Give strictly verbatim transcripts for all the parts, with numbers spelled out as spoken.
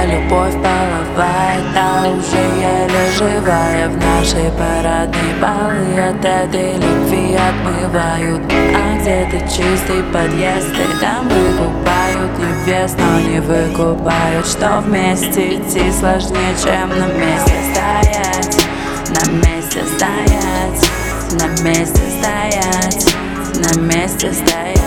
любовь половая, та уже еле живая. В нашей парадной балы от этой любви отмывают. А где-то чистый подъезд, и там выкупают невест, но не выкупают, что вместе идти сложнее, чем на месте стоять. На месте стоять, на месте стоять, на месте стоять.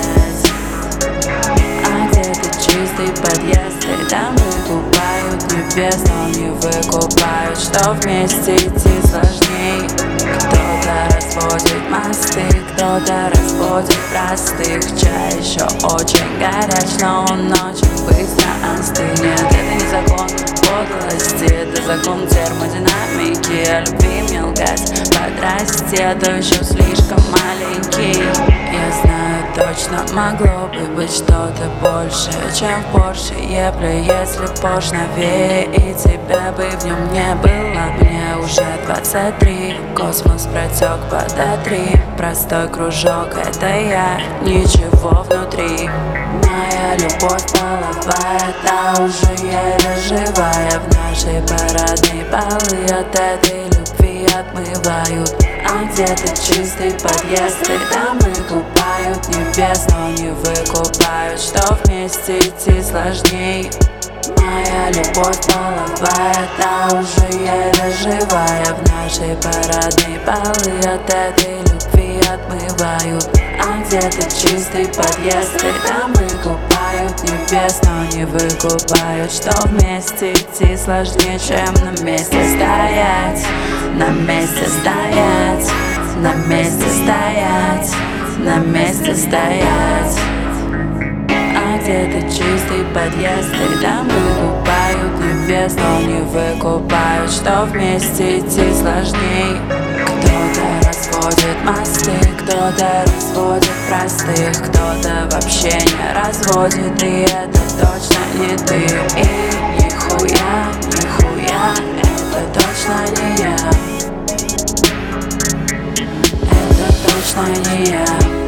А где-то чистый подъезд, и там выкупают невест, но не выкупают, что вместе идти сложней. Кто-то разводит мосты, кто-то разводит простых. Чай еще очень горяч, но он очень быстро остынет. Это не закон подлости, это закон термодинамики. О любви мне лгать, подрасти, а то еще слишком маленький. Я знаю точно, могло бы быть что-то больше, чем в Порше Епле, если Порш новее, и тебя бы в нем не было. Мне уже двадцать три, космос протек подотри. Простой кружок, это я, ничего внутри. Моя любовь половая, та уже еле живая. В нашей парадной балы от этой любви отмывают. А где-то чистый подъезд, и там выкупают невест, но не выкупают, что вместе идти сложней. Моя любовь половая, та уже еле живая. В нашей парадной балы от этой любви отмывают. А где-то чистый подъезд, и там выкупают невест, но не выкупают, что вместе идти сложнее, чем на месте стоять. На месте стоять, на месте стоять, на месте стоять. А где-то чистый подъезд, и там выкупают невест, но не выкупают, что вместе идти сложней. Кто-то разводит мосты, кто-то разводит простых, кто-то вообще не разводит, и это точно не ты. И нихуя, нихуя, это точно не я. Это точно не я.